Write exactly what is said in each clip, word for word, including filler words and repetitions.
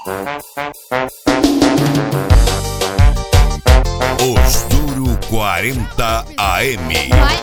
Os Duro quarenta A M.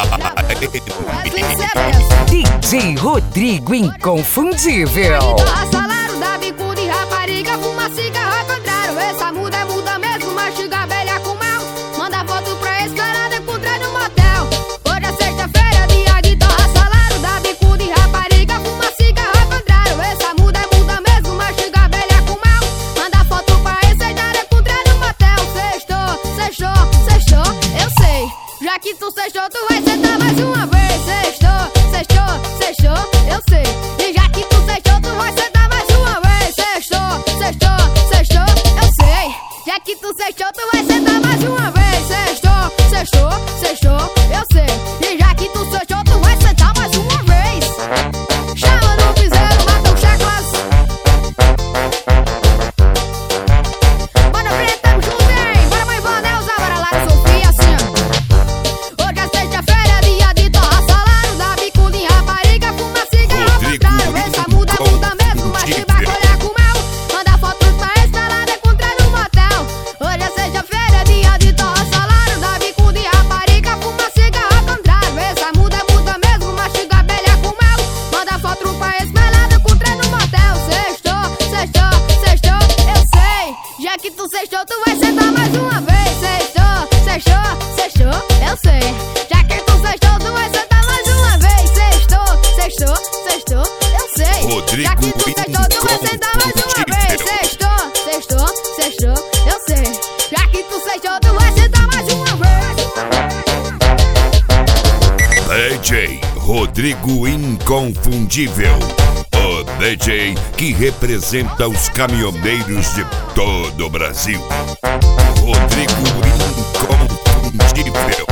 D J Rodrigo Inconfundível. Salário da bicuda e rapariga, fuma cigarro ao contrário. Essa muda é muda mesmo, mastiga velha com mal. Manda foto pra esperar encontrar no motel. Hoje é sexta-feira, dia de torra. Salário da bicuda e rapariga, fuma cigarro ao contrário. Essa muda é muda mesmo, mastiga velha com mal. Manda foto pra esperar encontrar no motel. Sextou, sextou, sextou, eu sei. Já que tu sextou, tu vai sentar mais uma vez. Sextou, sextou, sextou, eu sei. E já que tu sextou, tu vai sentar mais uma vez. Sextou, sextou, sextou, eu sei. Já que tu sextou, tu vai sentar mais uma vez. Sextou, sextou, sextou, eu sei. E já que tu sextou, tu vai sentar mais uma vez. Chama no piseiro, mata o chaclas. Bora preta, tamo junto, hein? Bora mãe Vanelza, bora lá de Sofia, assim, ó. Hoje é sexta-feira, dia de torra. Salário da bicuda e rapariga, fuma cigarro ao contrário. Essa muda, muda mesmo, mas te vai colher com mel. Manda fotos pra esperar encontrar no motel. Hoje é sexta-feira, dia de torra. Salário da bicuda e rapariga, fuma cigarro ao contrário. Essa muda, muda mesmo, mastiga abelha com mel. Manda foto pra esperar encontrar no motel. Sextou, sextou, sextou, eu sei. Já que tu sextou, tu vai sentar mais uma vez. Sextou, sextou, sextou, eu sei. Já que tu sextou, tu vai sentar mais uma vez. Sextou, sextou, sextou, eu sei. Rodrigo Já que tu sextou, tu vai sentar mais uma vez. Sextou, sextou, sextou, eu sei. Já que tu sextou, tu vai sentar mais uma vez. D J Rodrigo Inconfundível. O D J que representa os caminhoneiros de todo o Brasil. Rodrigo Inconfundível.